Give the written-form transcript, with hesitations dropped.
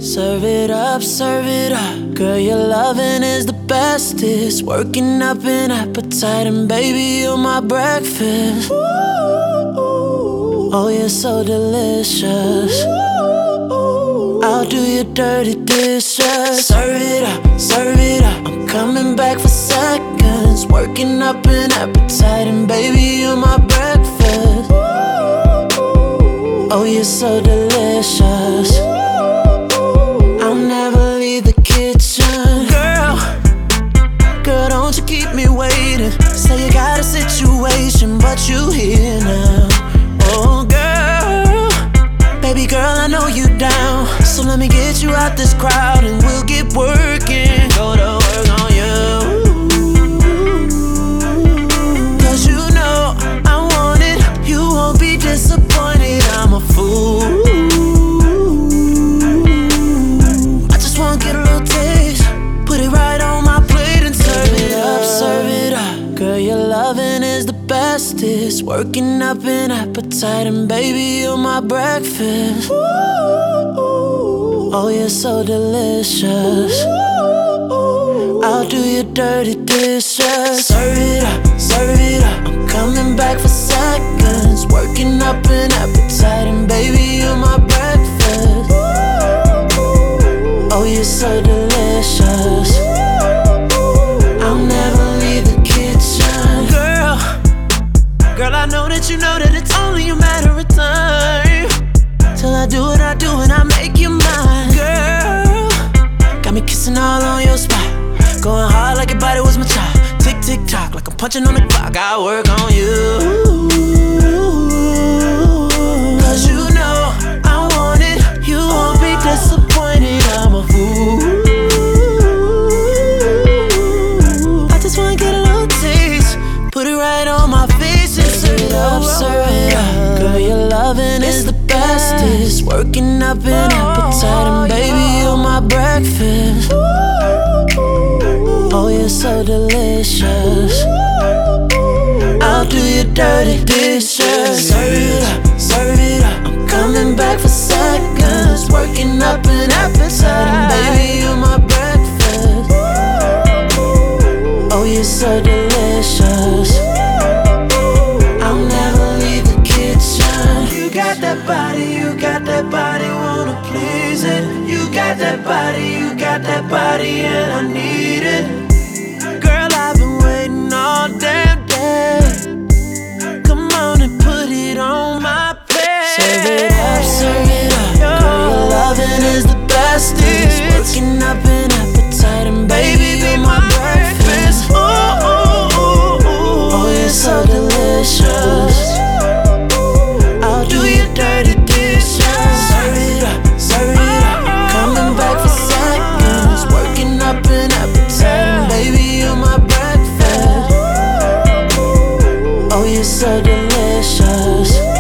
Serve it up. Girl, your loving is the bestest. Working up an appetite, and baby, you're my breakfast. Oh, you're so delicious. I'll do your dirty dishes. Serve it up, serve it up. I'm coming back for seconds. Working up an appetite, and baby, you're my breakfast. Oh, you're so delicious. I'll never leave the kitchen. Girl, don't you keep me waiting. Say you got a situation, but you here now. Oh, girl, baby girl, I know you down. So let me get you out this crowd and we'll get working. Go to work on you. Cause you know I want it. You won't be disappointed, I'm a fool. I just wanna get a little taste. Put it right on my plate and serve it up, serve it up. Girl, your loving is the bestest. Working up an appetite, and baby, you're my breakfast. Oh, you're so delicious. I'll do your dirty dishes. Serve it up, serve it up. I'm coming back for seconds. Working up an appetite, and baby, you're my breakfast. Oh, you're so delicious. I'll never leave the kitchen. Girl, I know that you know that it's only a matter of time till I do what I do and I make you mine. Girl, got me kissing all on your spot. Going hard like your body was my child. Tick, tick, tock, like I'm punching on the clock. I work on you. Cause you know I want it. You won't be disappointed, I'm a fool. I just wanna get a little taste. Put it right on my face and serve it up, serve it up. Girl, your loving is the bestest. Working up an appetite, and baby, you're my breakfast. Oh, you're so delicious. I'll do your dirty dishes. Serve it up, serve it up. I'm coming back for seconds. Working up an appetite, and baby, you're my breakfast. Oh, you're so delicious. I'll never leave the kitchen. You got that body, wanna please it. You got that body, and I need it. Girl, I've been waiting all damn day. Come on and put it on my plate. Serve it up, serve it up. Girl, your loving is the bestest. Working up an appetite, and baby, be my breakfast. Oh, you're so delicious. I'll do your dirty dishes. Serve it up, serve it up. Coming back for seconds. Working up an appetite, and baby, you're my breakfast. Oh, you're so delicious.